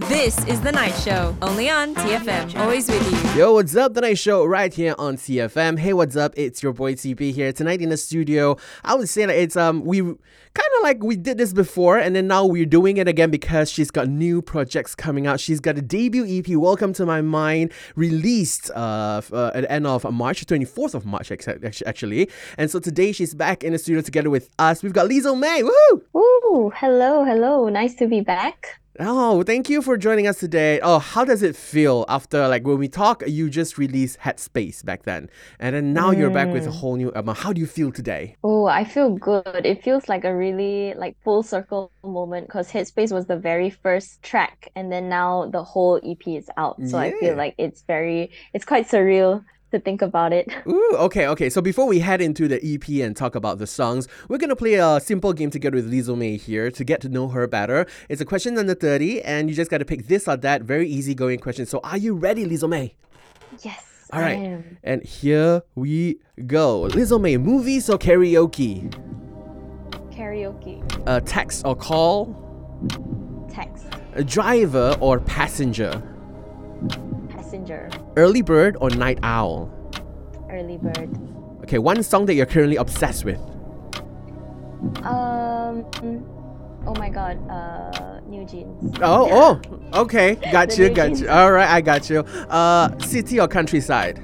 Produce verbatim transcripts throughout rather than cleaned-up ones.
This is The Night Show, only on T F M. Always with you. Yo, what's up? The Night Show right here on T F M. Hey, what's up? It's your boy T P here. Tonight in the studio, I would say that it's, um, we kind of like we did this before, and then now we're doing it again because she's got new projects coming out. She's got a debut E P, Welcome to My Mind, released uh, uh, at the end of March, twenty-fourth of March, actually. And so today she's back in the studio together with us. We've got Lizzo May. Woo! Ooh, hello, hello. Nice to be back. Oh, thank you for joining us today. Oh, how does it feel after, like, when we talk, you just released Headspace back then, and then now mm. you're back with a whole new album. How do you feel today? Oh, I feel good. It feels like a really, like, full circle moment because Headspace was the very first track, and then now the whole E P is out. So yeah. I feel like it's very, it's quite surreal to think about it. Ooh, okay, okay. So before we head into the E P and talk about the songs, we're going to play a simple game together with Lizzo May here to get to know her better. It's a question under thirty, and you just got to pick this or that. Very easygoing question. So are you ready, Lizzo May? Yes, All right. I am. And here we go. Lizzo May, movies or karaoke? Karaoke. A text or call? Text. A driver or passenger? Passenger. Early bird or night owl? Early bird. Okay, one song that you're currently obsessed with. Um. Oh my God. Uh, New Jeans. Oh, oh. Okay, got The you, New got Jeans. you. All right, I got you. Uh, city or countryside?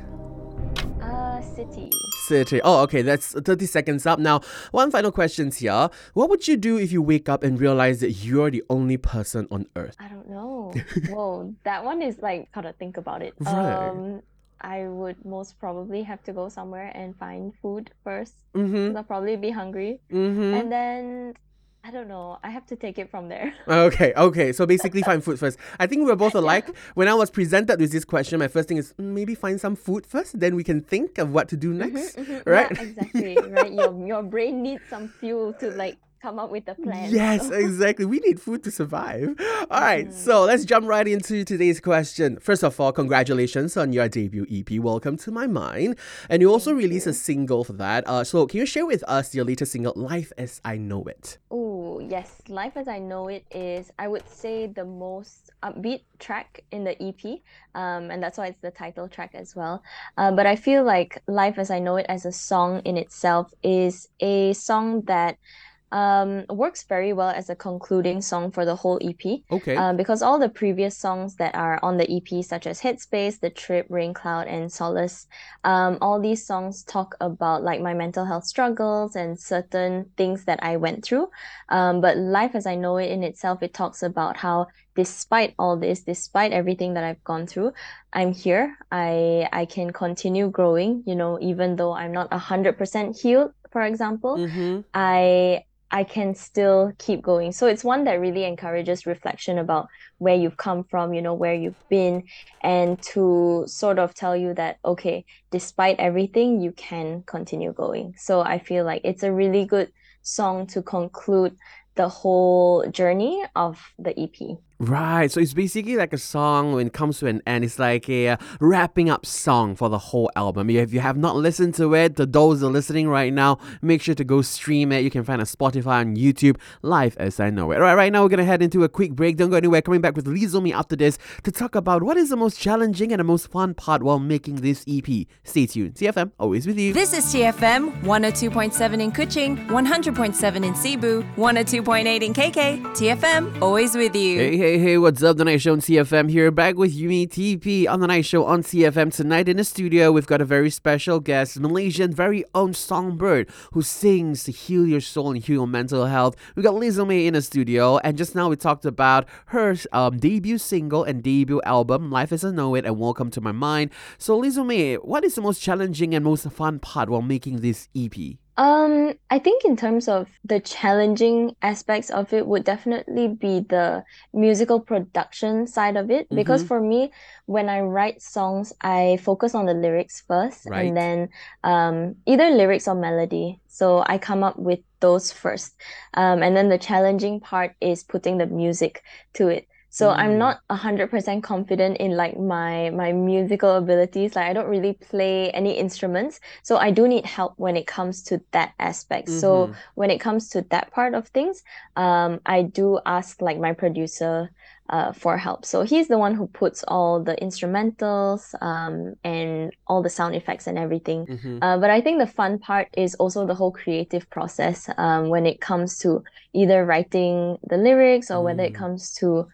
Uh, city. City. Oh, okay, that's thirty seconds up. Now, one final question here. What would you do if you wake up and realize that you're the only person on Earth? I don't know. Whoa, that one is like, gotta think about it. Right. Um, I would most probably have to go somewhere and find food first. Mm-hmm. I'll probably be hungry. Mm-hmm. And then, I don't know, I have to take it from there. Okay, okay. So basically find food first. I think we're both alike. Yeah. When I was presented with this question, my first thing is mm, maybe find some food first, then we can think of what to do next. Mhm, mhm. Right? Yeah, exactly. Right. Your your brain needs some fuel to like come up with a plan. Yes, so- exactly. We need food to survive. All right, Mhm. so let's jump right into today's question. First of all, congratulations on your debut E P, Welcome to My Mind. And you also Thank released you. a single for that. Uh, so can you share with us your latest single, Life as I Know It? Oh, yes. Life as I Know It is, I would say, the most upbeat track in the E P. Um, and that's why it's the title track as well. Uh, but I feel like Life as I Know It as a song in itself is a song that um, works very well as a concluding song for the whole E P. Okay. Um, because all the previous songs that are on the E P, such as Headspace, The Trip, Rain Cloud, and Solace, um, all these songs talk about like my mental health struggles and certain things that I went through. Um, but Life as I Know It in itself, it talks about how despite all this, despite everything that I've gone through, I'm here. I I can continue growing, you know, even though I'm not one hundred percent healed, for example. Mm-hmm. I I can still keep going. So it's one that really encourages reflection about where you've come from, you know, where you've been, and to sort of tell you that, okay, despite everything, you can continue going. So I feel like it's a really good song to conclude the whole journey of the E P. Right, so it's basically like a song when it comes to an end. It's like a uh, wrapping up song for the whole album. If you have not listened to it, to those who are listening right now, make sure to go stream it. You can find it on Spotify and YouTube, Life as I Know It. All right, right now we're going to head into a quick break. Don't go anywhere. Coming back with Lizzo May after this to talk about what is the most challenging and the most fun part while making this E P. Stay tuned. T F M, always with you. This is T F M, one oh two point seven in Kuching, one hundred point seven in Cebu, one oh two point eight in K K. T F M, always with you. Hey, hey, hey, what's up? The Night Show on T F M here, back with Yumi T P on The Night Show on T F M. Tonight in the studio, we've got a very special guest, Malaysian very own Songbird, who sings to heal your soul and heal your mental health. We got Lizzo May in the studio, and just now we talked about her um, debut single and debut album, Life as I Know It and Welcome to My Mind. So Lizzo May, what is the most challenging and most fun part while making this E P? Um, I think in terms of the challenging aspects of it would definitely be the musical production side of it. Because Mhm. for me, when I write songs, I focus on the lyrics first, Right. and then um, either lyrics or melody. So I come up with those first. Um, and then the challenging part is putting the music to it. So I'm Mm. not a hundred percent confident in like my my musical abilities. Like I don't really play any instruments. So I do need help when it comes to that aspect. So Mhm. when it comes to that part of things, um, I do ask like my producer uh, for help. So he's the one who puts all the instrumentals um, and all the sound effects and everything. Mm-hmm. Uh, but I think the fun part is also the whole creative process um, when it comes to either writing the lyrics or whether it Mm. comes to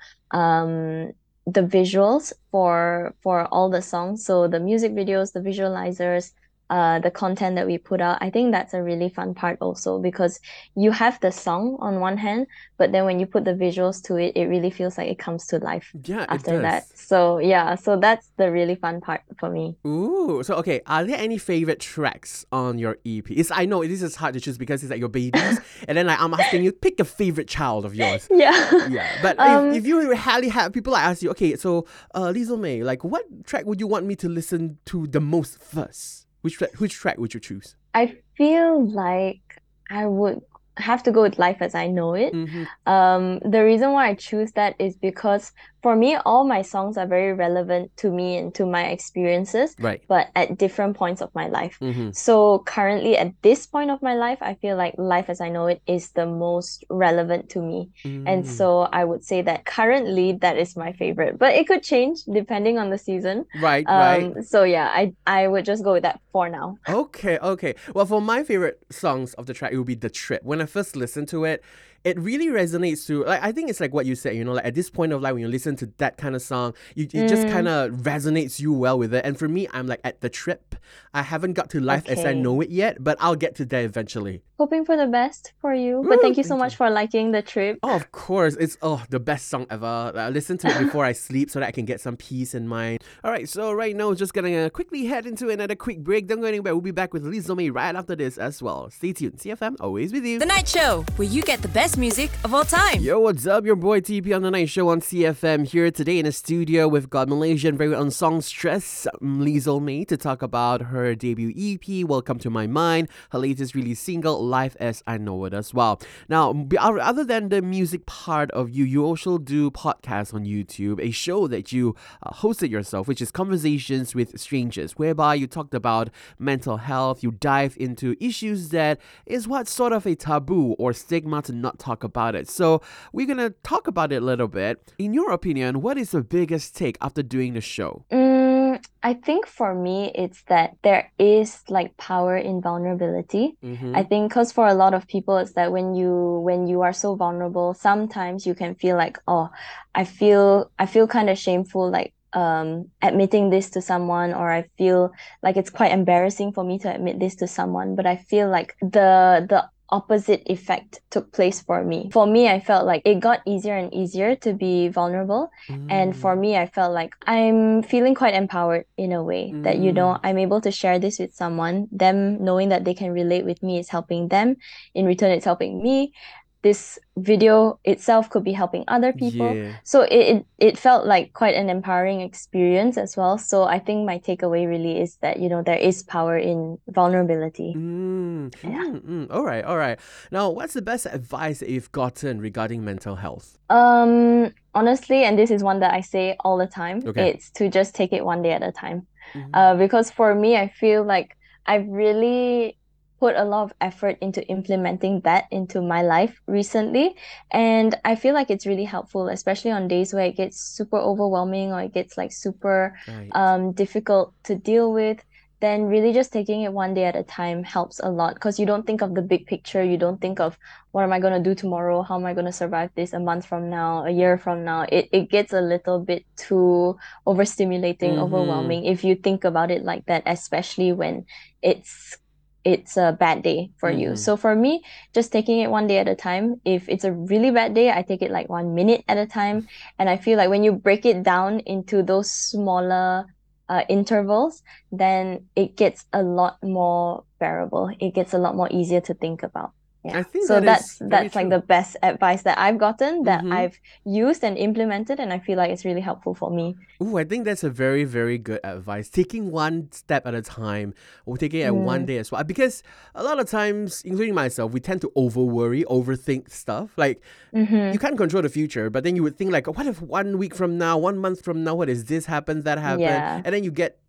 um, the visuals for for all the songs. So the music videos, the visualizers, uh, the content that we put out. I think that's a really fun part also because you have the song on one hand, but then when you put the visuals to it, it really feels like it comes to life Yeah, it after that. does. So yeah, so that's the really fun part for me. Ooh, so okay, are there any favorite tracks on your E P? It's I know this is hard to choose because it's like your babies, and then like I'm asking you pick a favorite child of yours. Yeah. Yeah, but if, Um, if you really have people like ask you, okay, so uh, Liesl May, like what track would you want me to listen to the most first? Which track, which track would you choose? I feel like I would have to go with Life as I Know It. Mm-hmm. Um, the reason why I choose that is because for me, all my songs are very relevant to me and to my experiences, Right. but at different points of my life. Mm-hmm. So currently, at this point of my life, I feel like Life as I Know It is the most relevant to me. And Mm. so I would say that currently that is my favorite, but it could change depending on the season. Right, right. Um, so yeah, I I would just go with that for now. Okay, okay. Well, for my favorite songs of the track, it would be The Trip. When I first listened to it, it really resonates to, like, I think it's like what you said, you know, like at this point of life, when you listen to that kind of song, you, it just kind Mm, of resonates you well with it. And for me, I'm like at The Trip. I haven't got to Life as I okay. Know It yet, but I'll get to there eventually. Hoping for the best for you. But Woo, thank you so thank much you. for liking the trip. Oh, of course. It's oh the best song ever. I listen to it before I sleep so that I can get some peace in mind. All right, so right now, just gonna quickly head into another quick break. Don't go anywhere. We'll be back with Liesl May right after this as well. Stay tuned. C F M, always with you. The Night Show, where you get the best music of all time. Yo, what's up? Your boy T P on the Night Show on C F M here today in the studio. We've got Malaysian very own songstress Liesl May to talk about her debut E P, Welcome to My Mind, her latest release single, Life as I Know It as well. Now, b- other than the music part of you, you also do podcasts on YouTube, a show that you uh, hosted yourself, which is Conversations with Strangers, whereby you talked about mental health, you dive into issues that is what sort of a taboo or stigma to not talk about it. So we're gonna talk about it a little bit. In your opinion, what is the biggest take after doing the show? Mm, I think for me, it's that there is like power in vulnerability. Mm-hmm. I think because for a lot of people, it's that when you when you are so vulnerable, sometimes you can feel like, oh, I feel I feel kind of shameful, like um admitting this to someone, or I feel like it's quite embarrassing for me to admit this to someone. But I feel like the the opposite effect took place for me. For me, I felt like it got easier and easier to be vulnerable. And for Mm. me, I felt like I'm feeling quite empowered in a way that, you know, Mm. I'm able to share this with someone. Them knowing that they can relate with me is helping them. In return, it's helping me. This video itself could be helping other people. Yeah. So it, it, it felt like quite an empowering experience as well. So I think my takeaway really is that, you know, there is power in vulnerability. Mm. Yeah. Mm, mm. All right, all right. Now, what's the best advice that you've gotten regarding mental health? Um, honestly, and this is one that I say all the time, Okay. it's to just take it one day at a time. Mm-hmm. Uh, because for me, I feel like I've really put a lot of effort into implementing that into my life recently. And I feel like it's really helpful, especially on days where it gets super overwhelming or it gets like super Right. um difficult to deal with. Then really just taking it one day at a time helps a lot because you don't think of the big picture. You don't think of what am I going to do tomorrow? How am I going to survive this a month from now, a year from now? It it gets a little bit too overstimulating, Mm-hmm. overwhelming if you think about it like that, especially when it's it's a bad day for you. Mm-hmm. So for me, just taking it one day at a time. If it's a really bad day, I take it like one minute at a time. And I feel like when you break it down into those smaller uh, intervals, then it gets a lot more bearable. It gets a lot more easier to think about. I Yeah. think So that is that's very that's like true. the best advice that I've gotten, that Mm-hmm. I've used and implemented, and I feel like it's really helpful for me. Ooh, I think that's a very, very good advice. Taking one step at a time or taking it at one Mm, day as well. Because a lot of times, including myself, we tend to over worry, overthink stuff. Like, mm-hmm. you can't control the future, but then you would think like, what if one week from now, one month from now, what is this happens, that happen? Yeah. And then you get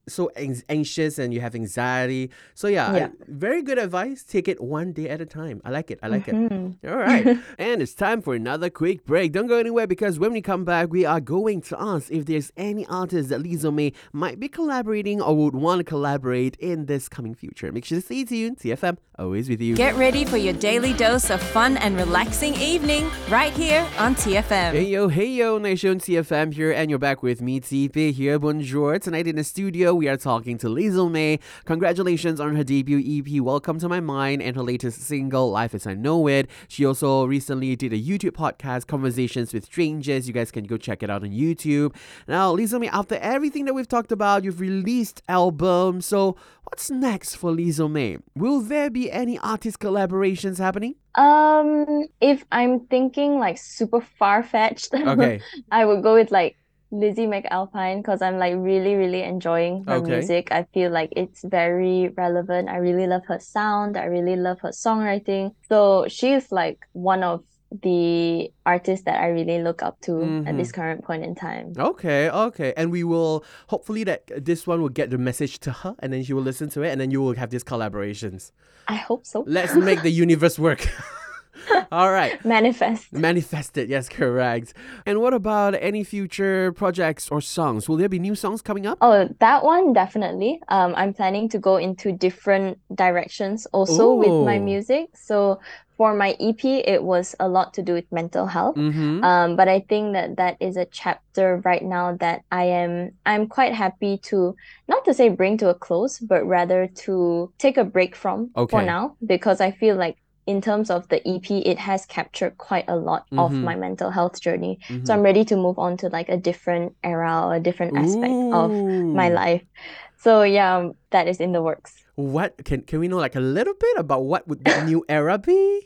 so anx- anxious and you have anxiety. So yeah, Yeah. I, very good advice. Take it one day at a time. I like it. I like Mhm. it. All right. And it's time for another quick break. Don't go anywhere because when we come back, we are going to ask if there's any artist that Lizzo May might be collaborating or would want to collaborate in this coming future. Make sure to stay tuned. T F M, always with you. Get ready for your daily dose of fun and relaxing evening right here on T F M. Hey yo, hey yo, Nation T F M here, and you're back with me, T P here. Bonjour. Tonight in the studio, we are talking to Lizzo May. Congratulations on her debut E P, Welcome to My Mind, and her latest single, Life as I Know It. She also recently did a YouTube podcast, Conversations with Strangers. You guys can go check it out on YouTube. Now, Lizzo May, after everything that we've talked about, you've released albums. So, what's next for Lizzo May? Will there be any artist collaborations happening? Um, if I'm thinking like super far-fetched, Okay. I would go with like Lizzie McAlpine because I'm like really, really enjoying her Okay. music. I feel like it's very relevant. I really love her sound. I really love her songwriting. So she's like one of the artists that I really look up to at Mhm. this current point in time. Okay, okay. And we will, hopefully that this one will get the message to her and then she will listen to it and then you will have these collaborations. I hope so. Let's make the universe work. All right. Manifest. Manifest it, yes, correct. And what about any future projects or songs? Will there be new songs coming up? Oh, that one definitely. Um, I'm planning to go into different directions also with my Ooh. music. So for my E P, it was a lot to do with mental health. Mm-hmm. Um, but I think that that is a chapter right now that I am I'm quite happy to not to say bring to a close, but rather to take a break from for Okay. now because I feel like in terms of the E P, it has captured quite a lot of Mhm. my mental health journey. So Mhm. I'm ready to move on to like a different era or a different aspect of my Ooh. life. So yeah, um, that is in the works. What can can we know like a little bit about what would that new era be?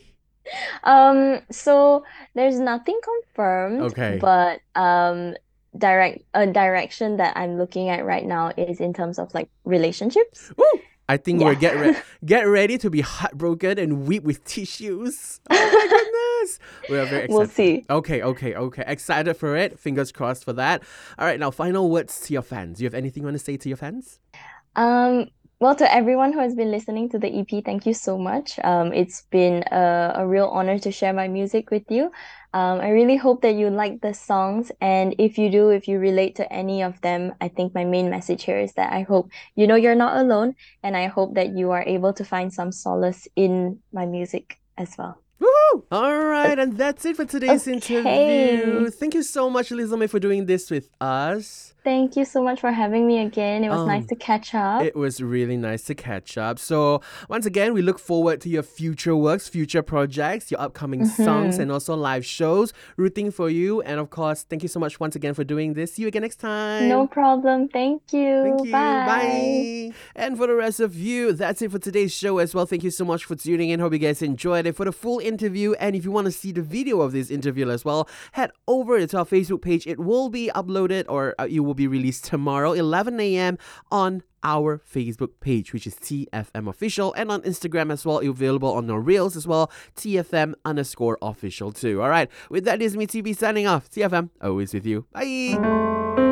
Um, so there's nothing confirmed, Okay. but um, direct a direction that I'm looking at right now is in terms of like relationships. Woo! I think we're get re- Yeah. get ready to be heartbroken and weep with tissues. Oh my goodness. We are very excited. We'll see. Okay, okay, okay. Excited for it. Fingers crossed for that. All right, now final words to your fans. Do you have anything you want to say to your fans? Um, well, to everyone who has been listening to the E P, thank you so much. Um, it's been a, a real honor to share my music with you. Um, I really hope that you like the songs, and if you do, if you relate to any of them, I think my main message here is that I hope you know you're not alone, and I hope that you are able to find some solace in my music as well. Woohoo! All right, and that's it for today's interview. Okay. Thank you so much, Lizzo May, for doing this with us. Thank you so much for having me again. It was Um, nice to catch up. It was really nice to catch up. So, once again, we look forward to your future works, future projects, your upcoming songs, Mhm. and also live shows. Rooting for you. And of course, thank you so much once again for doing this. See you again next time. No problem. Thank you. Thank you. Bye. Bye. And for the rest of you, that's it for today's show as well. Thank you so much for tuning in. Hope you guys enjoyed it. For the full interview, and if you want to see the video of this interview as well, head over to our Facebook page. It will be uploaded or uh, it will be released tomorrow, eleven a.m. on our Facebook page, which is T F M Official, and on Instagram as well, available on our Reels as well, T F M underscore official too. All right, with that, this is me, T B, signing off. T F M, always with you. Bye.